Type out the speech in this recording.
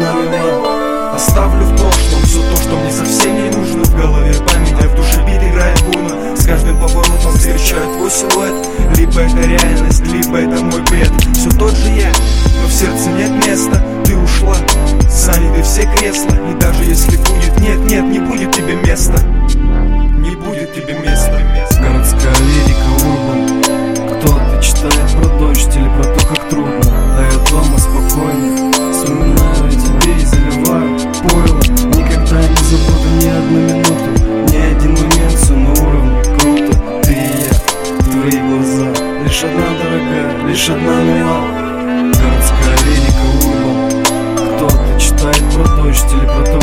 навела. Оставлю в прошлом все то, что мне совсем не нужно. В голове память, а в душе бит играет бурно. С каждым поворотом встречаю твой силуэт. Либо это реальность, либо это мой бред. Все тот же я, но в сердце нет места. Ты ушла, заняты все кресла. И даже если будет нет, не будет тебе места. Не будет тебе места. Городская лирика, урбан. Кто-то читает про дождь или про то, как трудно. А я дома спокойно вспоминаю о тебе и заливаю пойло. Никогда не забуду ни одну минуту, ни один момент, все на уровне. Круто, ты и я, твои глаза. Лишь одна дорогая, лишь одна мила. Городская лирика, урбан. Кто-то читает про дождь или про то,